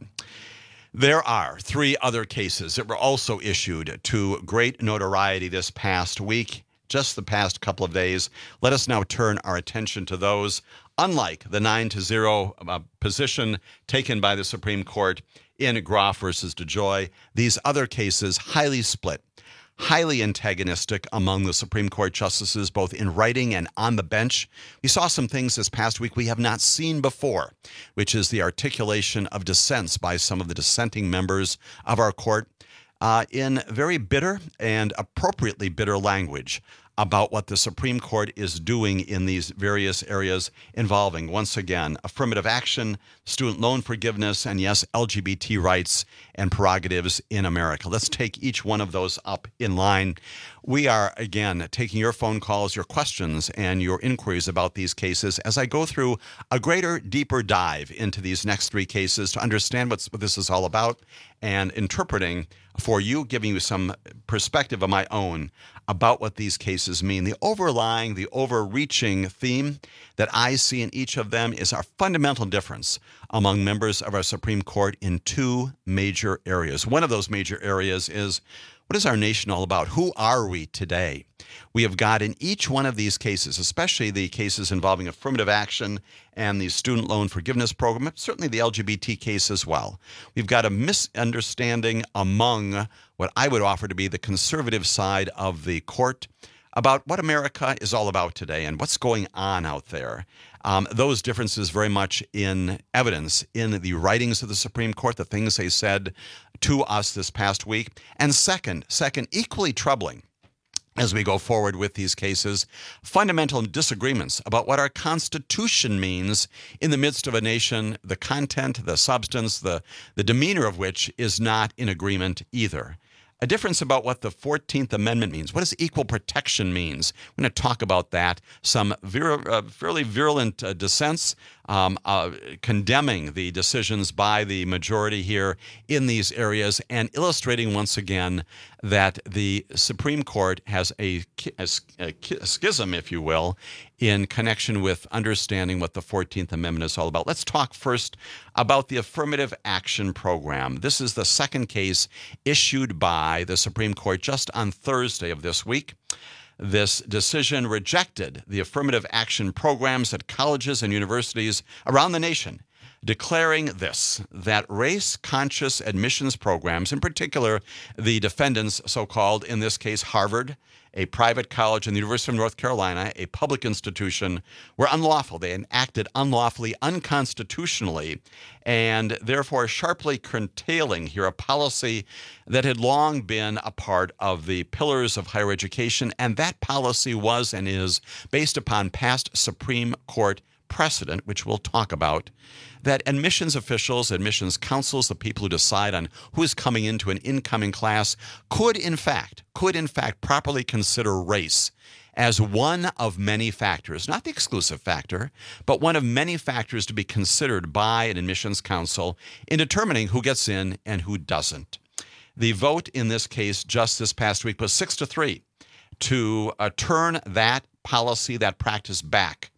There are three other cases that were also issued to great notoriety this past week, just the past couple of days. Let us now turn our attention to those. Unlike the nine to zero uh, position taken by the Supreme Court in Groff versus DeJoy, these other cases highly split, highly antagonistic among the Supreme Court justices, both in writing and on the bench. We saw some things this past week we have not seen before, which is the articulation of dissents by some of the dissenting members of our court uh, in very bitter and appropriately bitter language about what the Supreme Court is doing in these various areas involving, once again, affirmative action, student loan forgiveness, and yes, L G B T rights and prerogatives in America. Let's take each one of those up in line. We are, again, taking your phone calls, your questions, and your inquiries about these cases as I go through a greater, deeper dive into these next three cases to understand what's, what this is all about and interpreting for you, giving you some perspective of my own about what these cases mean. The overlying, the overreaching theme that I see in each of them is our fundamental difference among members of our Supreme Court in two major areas. One of those major areas is, what is our nation all about? Who are we today? We have got in each one of these cases, especially the cases involving affirmative action and the student loan forgiveness program, certainly the L G B T case as well. We've got a misunderstanding among what I would offer to be the conservative side of the court about what America is all about today and what's going on out there. Um, those differences very much in evidence in the writings of the Supreme Court, the things they said to us this past week. And second, second, equally troubling, as we go forward with these cases, fundamental disagreements about what our Constitution means in the midst of a nation, the content, the substance, the, the demeanor of which is not in agreement either. A difference about what the fourteenth Amendment means. What does equal protection means? We're going to talk about that. Some vir- uh, fairly virulent uh, dissents um, uh, condemning the decisions by the majority here in these areas and illustrating once again that the Supreme Court has a, a, a schism, if you will, in connection with understanding what the fourteenth Amendment is all about. Let's talk first about the affirmative action program. This is the second case issued by the Supreme Court just on Thursday of this week. This decision rejected the affirmative action programs at colleges and universities around the nation, declaring this, that race-conscious admissions programs, in particular the defendants, so-called, in this case, Harvard, a private college, and the University of North Carolina, a public institution, were unlawful. They acted unlawfully, unconstitutionally, and therefore sharply curtailing here a policy that had long been a part of the pillars of higher education, and that policy was and is based upon past Supreme Court precedent, which we'll talk about, that admissions officials, admissions councils, the people who decide on who is coming into an incoming class, could in fact, could in fact properly consider race as one of many factors, not the exclusive factor, but one of many factors to be considered by an admissions council in determining who gets in and who doesn't. The vote in this case just this past week was six to three to uh, turn that policy, that practice back.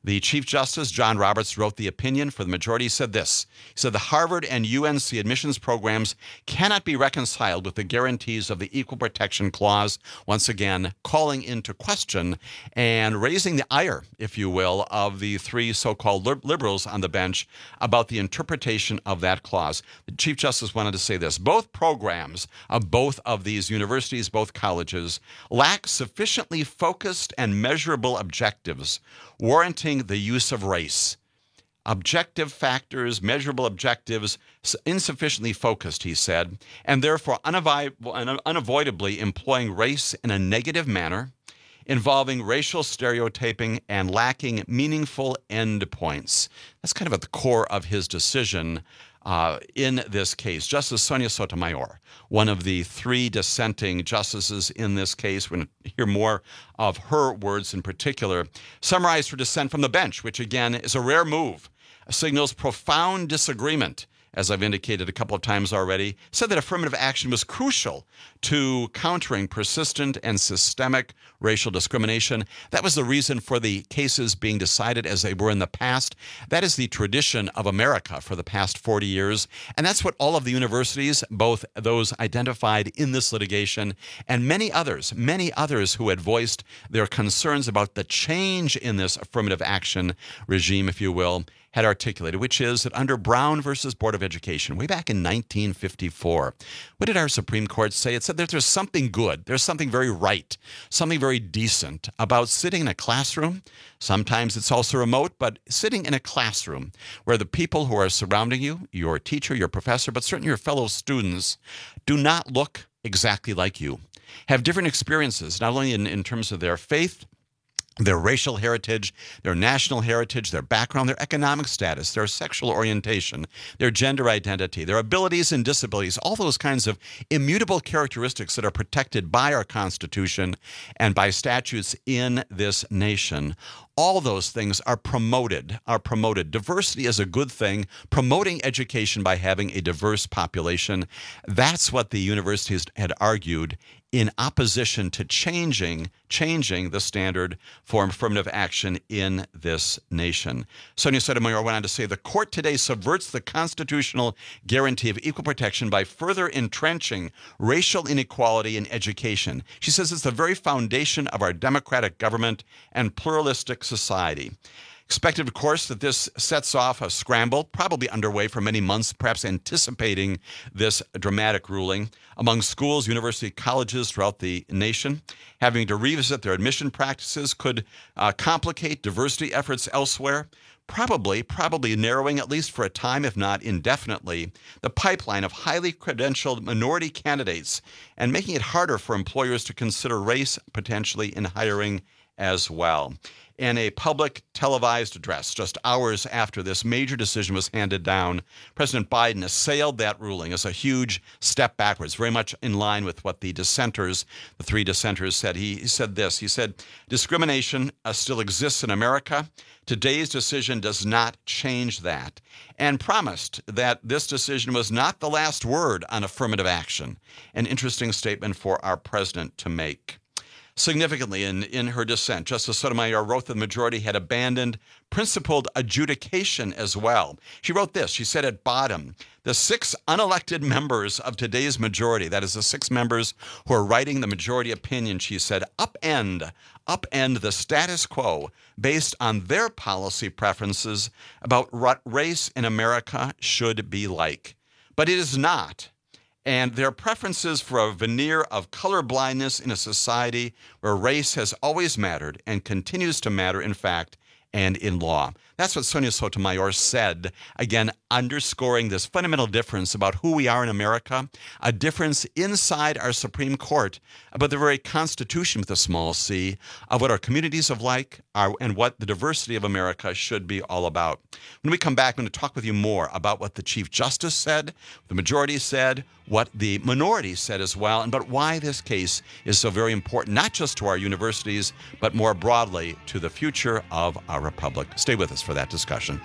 The Chief Justice, John Roberts, wrote the opinion for the majority. He said this. He said, the Harvard and U N C admissions programs cannot be reconciled with the guarantees of the Equal Protection Clause, once again calling into question and raising the ire, if you will, of the three so-called liberals on the bench about the interpretation of that clause. The Chief Justice wanted to say this. Both programs of both of these universities, both colleges, lack sufficiently focused and measurable objectives warranting the use of race. Objective factors, measurable objectives, insufficiently focused, he said, and therefore unavoid- unavoidably employing race in a negative manner, involving racial stereotyping and lacking meaningful endpoints. That's kind of at the core of his decision uh, in this case. Justice Sonia Sotomayor, one of the three dissenting justices in this case, we're going to hear more of her words in particular, summarized her dissent from the bench, which again is a rare move, signals profound disagreement, as I've indicated a couple of times already, said that affirmative action was crucial to countering persistent and systemic racial discrimination. That was the reason for the cases being decided as they were in the past. That is the tradition of America for the past forty years. And that's what all of the universities, both those identified in this litigation and many others, many others who had voiced their concerns about the change in this affirmative action regime, if you will, had articulated, which is that under Brown versus Board of Education, way back in nineteen fifty-four, what did our Supreme Court say? It said that there's something good, there's something very right, something very decent about sitting in a classroom. Sometimes it's also remote, but sitting in a classroom where the people who are surrounding you, your teacher, your professor, but certainly your fellow students, do not look exactly like you, have different experiences, not only in, in terms of their faith, their racial heritage, their national heritage, their background, their economic status, their sexual orientation, their gender identity, their abilities and disabilities, all those kinds of immutable characteristics that are protected by our Constitution and by statutes in this nation. All those things are promoted, are promoted. Diversity is a good thing. Promoting education by having a diverse population, that's what the universities had argued in opposition to changing, changing the standard for affirmative action in this nation. Sonia Sotomayor went on to say, the court today subverts the constitutional guarantee of equal protection by further entrenching racial inequality in education. She says it's the very foundation of our democratic government and pluralistic society. Expected, of course, that this sets off a scramble, probably underway for many months, perhaps anticipating this dramatic ruling, among schools, university, colleges throughout the nation. Having to revisit their admission practices could uh, complicate diversity efforts elsewhere, probably, probably narrowing, at least for a time, if not indefinitely, the pipeline of highly credentialed minority candidates and making it harder for employers to consider race potentially in hiring as well. In a public televised address just hours after this major decision was handed down, President Biden assailed that ruling as a huge step backwards, very much in line with what the dissenters, the three dissenters said. He, he said this, he said, discrimination uh, still exists in America. Today's decision does not change that, and promised that this decision was not the last word on affirmative action. An interesting statement for our president to make. Significantly, in, in her dissent, Justice Sotomayor wrote that the majority had abandoned principled adjudication as well. She wrote this. She said at bottom, the six unelected members of today's majority, that is the six members who are writing the majority opinion, she said, upend, upend the status quo based on their policy preferences about what race in America should be like. But it is not. And their preferences for a veneer of colorblindness in a society where race has always mattered and continues to matter, in fact, and in law. That's what Sonia Sotomayor said, again, underscoring this fundamental difference about who we are in America, a difference inside our Supreme Court about the very Constitution with a small c, of what our communities of like are and what the diversity of America should be all about. When we come back, I'm going to talk with you more about what the Chief Justice said, the majority said, what the minority said as well, and about why this case is so very important, not just to our universities, but more broadly to the future of our republic. Stay with us for that discussion.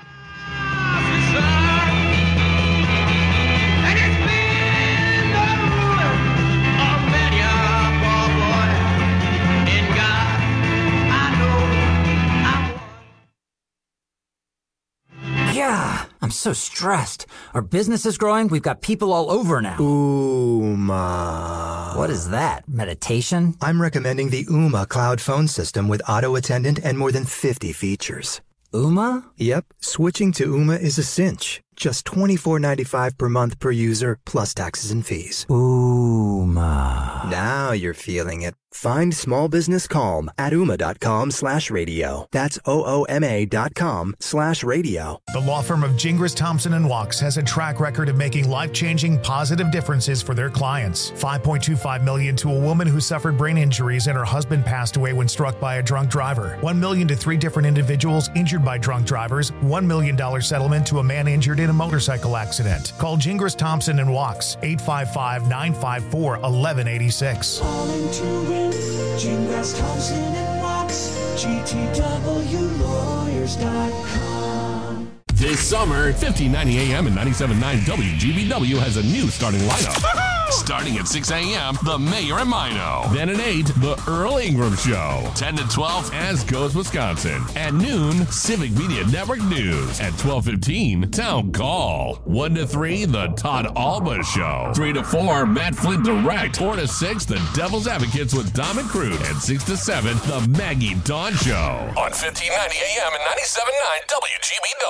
I'm so stressed. Our business is growing. We've got people all over now. Ooma. What is that? Meditation? I'm recommending the Ooma cloud phone system with auto attendant and more than fifty features. Ooma? Yep. Switching to Ooma is a cinch. Just twenty-four ninety-five per month per user, plus taxes and fees. Ooma. Now you're feeling it. Find small business calm at ooma.com slash radio. That's O-O-M-A dot com slash radio. The law firm of Gingras, Thompson and Wachs has a track record of making life-changing positive differences for their clients. five point two five million dollars to a woman who suffered brain injuries and her husband passed away when struck by a drunk driver. one million dollars to three different individuals injured by drunk drivers. one million dollars settlement to a man injured in a motorcycle accident. Call Gingras, Thompson and Wachs, eight five five, nine five four, one one eight six. Calling to win, Gingras, Thompson and Wachs, G T W lawyers dot com. This summer, fifteen ninety A M and ninety-seven point nine W G B W has a new starting lineup. Starting at six A M, The Mayor and Mino. Then at eight, The Earl Ingram Show. ten to twelve, As Goes Wisconsin. At noon, Civic Media Network News. At twelve fifteen, Town Call. one to three, The Todd Alba Show. three to four, Matt Flint Direct. four to six, The Devil's Advocates with Dom and Crude. And six to seven, The Maggie Dawn Show. On fifteen ninety A M and ninety-seven point nine W G B W.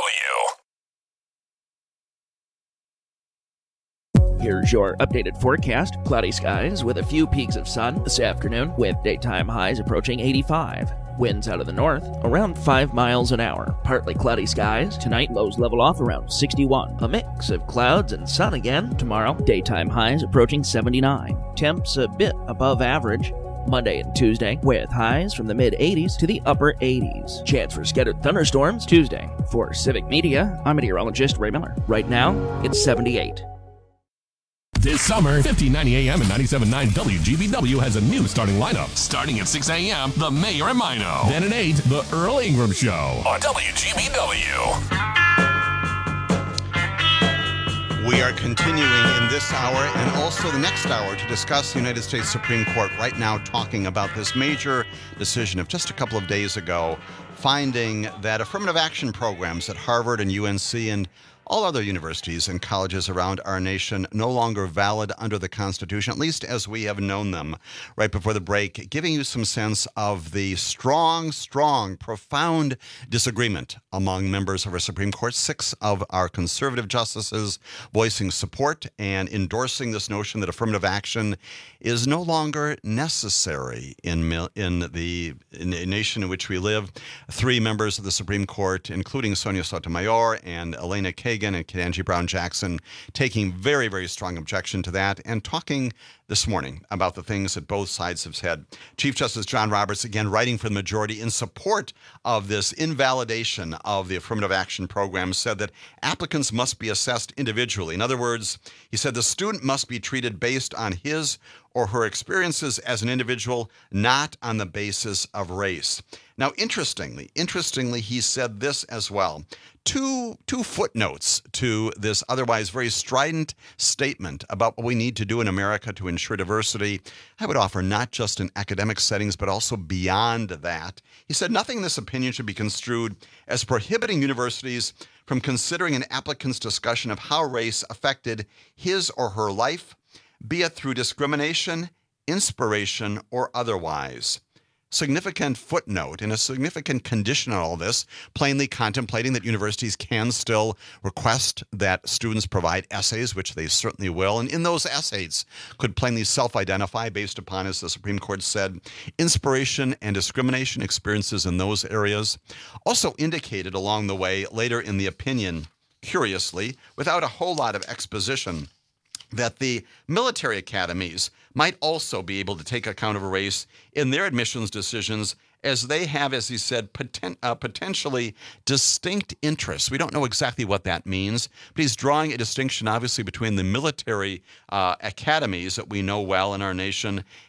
Here's your updated forecast. Cloudy skies with a few peaks of sun this afternoon, with daytime highs approaching eighty-five. Winds out of the north around five miles an hour. Partly cloudy skies. Tonight, lows level off around sixty-one. A mix of clouds and sun again tomorrow. Daytime highs approaching seventy-nine. Temps a bit above average. Monday and Tuesday, with highs from the mid-eighties to the upper eighties. Chance for scattered thunderstorms Tuesday. For Civic Media, I'm meteorologist Ray Miller. Right now, it's seventy-eight. This summer, fifteen ninety A M and ninety-seven point nine W G B W has a new starting lineup. Starting at six A M, The Mayor and Mino. Then at eight, The Earl Ingram Show. On W G B W. We are continuing in this hour and also the next hour to discuss the United States Supreme Court right now talking about this major decision of just a couple of days ago, finding that affirmative action programs at Harvard and U N C and all other universities and colleges around our nation no longer valid under the Constitution, at least as we have known them. Right before the break, giving you some sense of the strong, strong, profound disagreement among members of our Supreme Court. Six of our conservative justices voicing support and endorsing this notion that affirmative action is no longer necessary in in the in the nation in which we live. Three members of the Supreme Court, including Sonia Sotomayor and Elena Kagan and Ketanji Brown Jackson, taking very, very strong objection to that and talking this morning about the things that both sides have said. Chief Justice John Roberts, again, writing for the majority in support of this invalidation of the affirmative action program, said that applicants must be assessed individually. In other words, he said the student must be treated based on his or her experiences as an individual, not on the basis of race. Now, interestingly, interestingly, he said this as well. Two, two footnotes to this otherwise very strident statement about what we need to do in America to ensure diversity. I would offer not just in academic settings, but also beyond that. He said nothing in this opinion should be construed as prohibiting universities from considering an applicant's discussion of how race affected his or her life, be it through discrimination, inspiration, or otherwise. Significant footnote and a significant condition on all this, plainly contemplating that universities can still request that students provide essays, which they certainly will, and in those essays could plainly self-identify based upon, as the Supreme Court said, inspiration and discrimination experiences in those areas. Also indicated along the way later in the opinion, curiously, without a whole lot of exposition, that the military academies might also be able to take account of race in their admissions decisions, as they have, as he said, poten- uh, potentially distinct interests. We don't know exactly what that means, but he's drawing a distinction, obviously, between the military uh, academies that we know well in our nation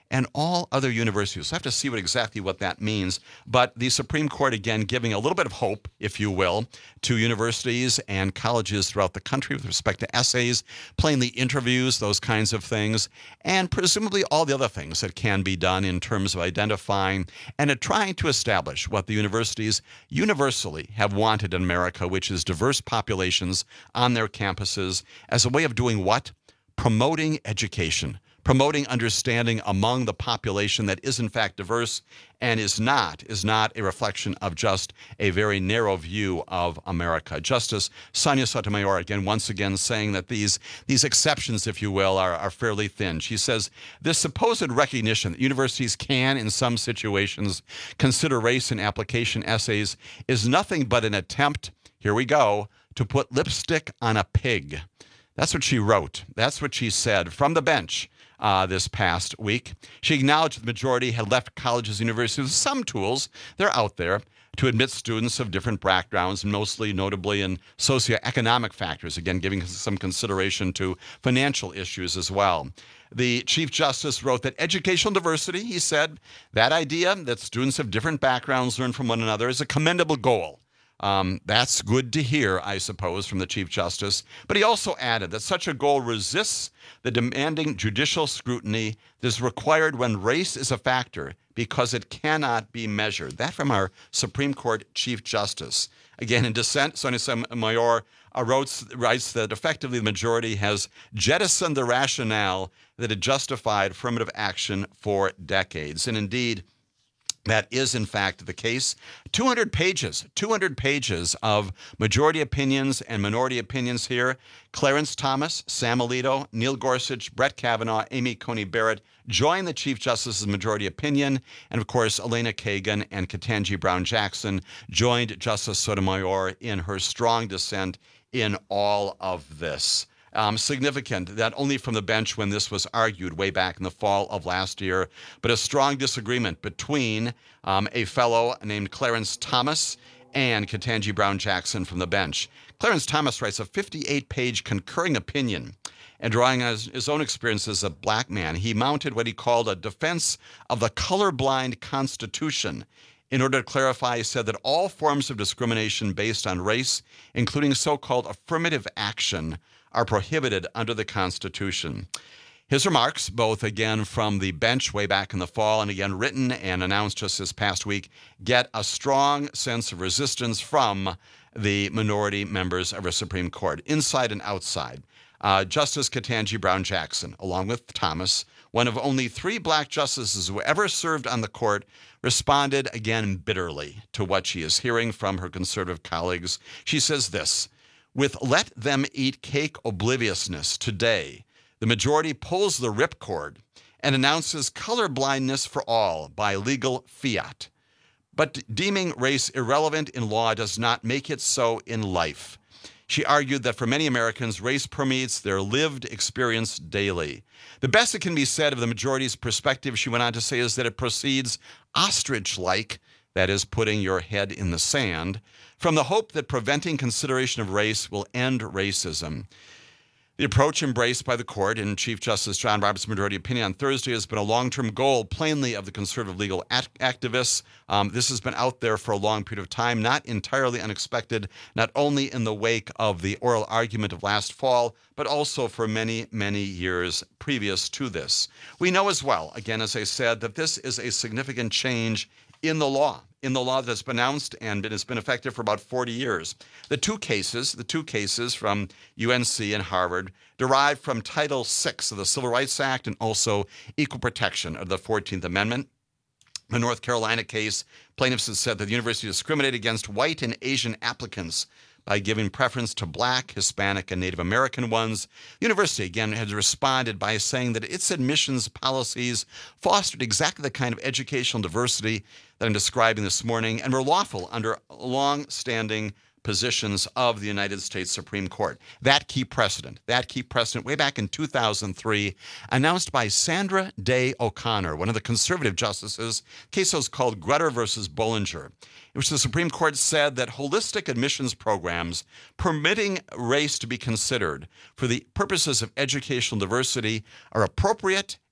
and all other universities. We'll have to see what exactly what that means. But the Supreme Court, again, giving a little bit of hope, if you will, to universities and colleges throughout the country with respect to essays, plainly interviews, those kinds of things, and presumably all the other things that can be done in terms of identifying and at trying to establish what the universities universally have wanted in America, which is diverse populations on their campuses as a way of doing what? Promoting education. Promoting understanding among the population that is in fact diverse and is not is not a reflection of just a very narrow view of America. Justice Sonia Sotomayor, again, once again saying that these these exceptions, if you will, are, are fairly thin. She says this supposed recognition that universities can, in some situations, consider race in application essays is nothing but an attempt, here we go, to put lipstick on a pig. That's what she wrote. That's what she said from the bench. Uh, this past week. She acknowledged the majority had left colleges and universities with some tools, they're out there, to admit students of different backgrounds, and mostly notably in socioeconomic factors, again, giving some consideration to financial issues as well. The Chief Justice wrote that educational diversity, he said, that idea that students of different backgrounds learn from one another is a commendable goal. Um, that's good to hear, I suppose, from the Chief Justice. But he also added that such a goal resists the demanding judicial scrutiny that is required when race is a factor because it cannot be measured. That from our Supreme Court Chief Justice. Again, in dissent, Sonia Sotomayor uh, wrote, writes that effectively the majority has jettisoned the rationale that had justified affirmative action for decades. And indeed, that is, in fact, the case. two hundred pages, two hundred pages of majority opinions and minority opinions here. Clarence Thomas, Sam Alito, Neil Gorsuch, Brett Kavanaugh, Amy Coney Barrett join the Chief Justice's majority opinion. And, of course, Elena Kagan and Ketanji Brown Jackson joined Justice Sotomayor in her strong dissent in all of this. Um, significant that only from the bench when this was argued way back in the fall of last year, but a strong disagreement between um, a fellow named Clarence Thomas and Ketanji Brown Jackson from the bench. Clarence Thomas writes a fifty-eight page concurring opinion, and drawing on his, his own experience as a black man, he mounted what he called a defense of the colorblind Constitution. In order to clarify, he said that all forms of discrimination based on race, including so-called affirmative action, are prohibited under the Constitution. His remarks, both again from the bench way back in the fall and again written and announced just this past week, get a strong sense of resistance from the minority members of our Supreme Court, inside and outside. Uh, Justice Ketanji Brown Jackson, along with Thomas, one of only three black justices who ever served on the court, responded again bitterly to what she is hearing from her conservative colleagues. She says this: with let them eat cake obliviousness today, the majority pulls the ripcord and announces colorblindness for all by legal fiat. But deeming race irrelevant in law does not make it so in life. She argued that for many Americans, race permeates their lived experience daily. The best that can be said of the majority's perspective, she went on to say, is that it proceeds ostrich-like, that is, putting your head in the sand, from the hope that preventing consideration of race will end racism. The approach embraced by the court in Chief Justice John Roberts' majority opinion on Thursday has been a long-term goal, plainly, of the conservative legal act- activists. Um, this has been out there for a long period of time, not entirely unexpected, not only in the wake of the oral argument of last fall, but also for many, many years previous to this. We know as well, again, as I said, that this is a significant change in the law, in the law that's been announced and it has been effective for about forty years. The two cases, the two cases from U N C and Harvard derived from Title six of the Civil Rights Act and also equal protection of the fourteenth Amendment. The North Carolina case, plaintiffs have said that the university discriminated against white and Asian applicants by giving preference to black, Hispanic, and Native American ones. The university, again, has responded by saying that its admissions policies fostered exactly the kind of educational diversity that I'm describing this morning and were lawful under long-standing positions of the United States Supreme Court. That key precedent, that key precedent way back in two thousand three, announced by Sandra Day O'Connor, one of the conservative justices. The case was called Grutter versus Bollinger, in which the Supreme Court said that holistic admissions programs permitting race to be considered for the purposes of educational diversity are appropriate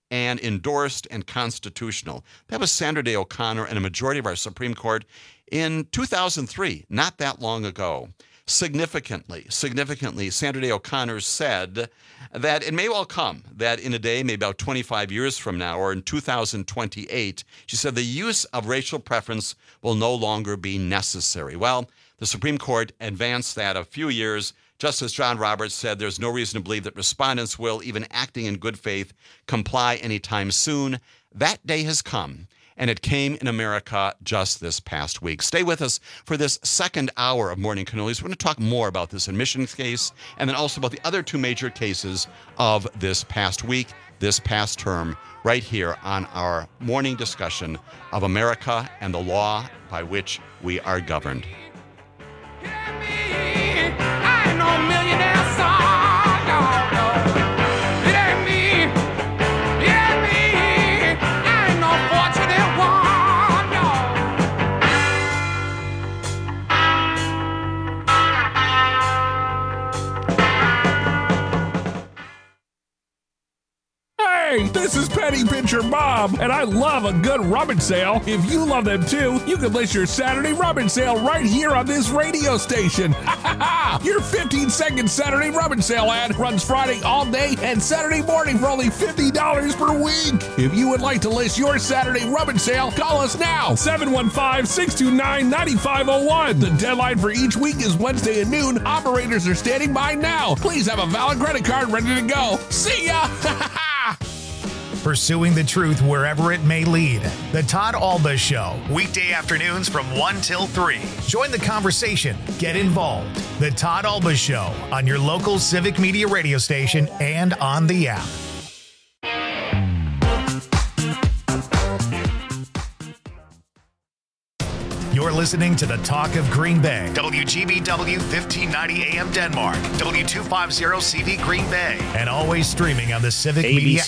and endorsed and constitutional. That was Sandra Day O'Connor and a majority of our Supreme Court in two thousand three, not that long ago. Significantly, significantly, Sandra Day O'Connor said that it may well come that in a day, maybe about twenty-five years from now, or in two thousand twenty-eight, she said the use of racial preference will no longer be necessary. Well, the Supreme Court advanced that a few years. Justice John Roberts said there's no reason to believe that respondents will, even acting in good faith, comply anytime soon. That day has come, and it came in America just this past week. Stay with us for this second hour of Morning Cannolis. We're going to talk more about this admissions case and then also about the other two major cases of this past week, this past term, right here on our morning discussion of America and the law by which we are governed. Hey, this is Penny Pincher Bob, and I love a good rummage sale. If you love them too, you can list your Saturday rummage sale right here on this radio station. Your fifteen second Saturday rummage sale ad runs Friday all day and Saturday morning for only fifty dollars per week. If you would like to list your Saturday rummage sale, call us now, seven one five, six two nine, nine five zero one. The deadline for each week is Wednesday at noon. Operators are standing by now. Please have a valid credit card ready to go. See ya! Pursuing the truth wherever it may lead. The Todd Alba Show, weekday afternoons from one till three. Join the conversation. Get involved. The Todd Alba Show on your local Civic Media radio station and on the app. You're listening to the Talk of Green Bay. W G B W fifteen ninety A M Denmark. W two fifty C V Green Bay. And always streaming on the Civic Media